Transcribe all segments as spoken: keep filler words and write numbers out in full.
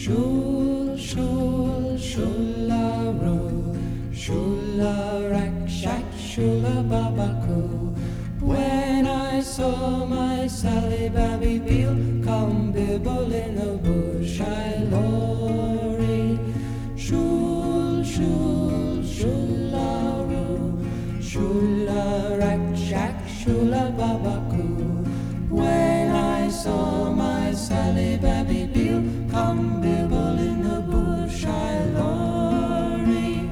Shul, shul, shularoo, shularak, shack, shulababaku. When I saw my Sally Babby Beale come bibble in a bush, I lorry. Shul, shul, shularoo, shularak, shack, shulababaku. When I saw my Sally Babby Beale come bibble in the bush, I lorry.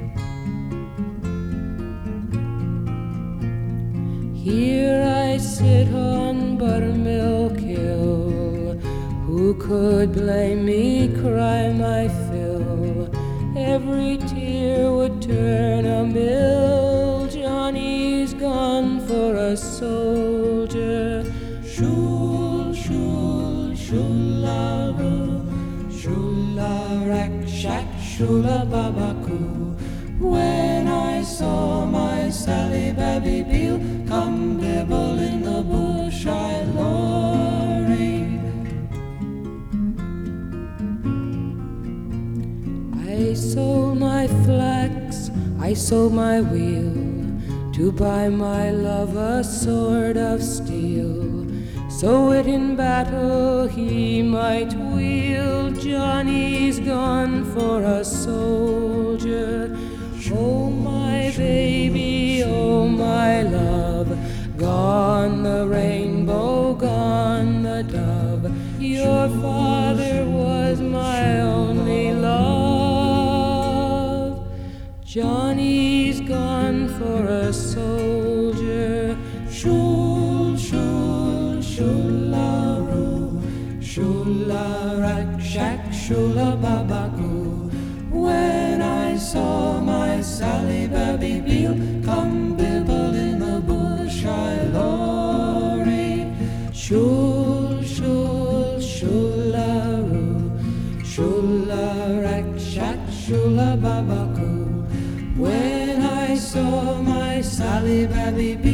Here I sit on Buttermilk Hill. Who could blame me, cry my fill? Every tear would turn a mill. Johnny's gone for a soldier. Shul, shul, shularoo, shularak, shack, shulababaku. When I saw my Sally Babby Beale come bibble in the bush, I lorry. I sold my flax, I sold my wheel, to buy my love a sword of steel, so it in battle he might wield. Johnny's gone for a soldier. Oh my baby, oh my love, gone the rainbow, gone the dove. Your father was my only love. Johnny's gone for a soldier. Shul, shul, shularoo, shularak, shack, shulababaku. When I saw my Sally Babby Beale come bibble in the bush, I lorry. Shul, shul, shularoo, shularak, shack, shulababaku. When I saw my Sally Babby Beale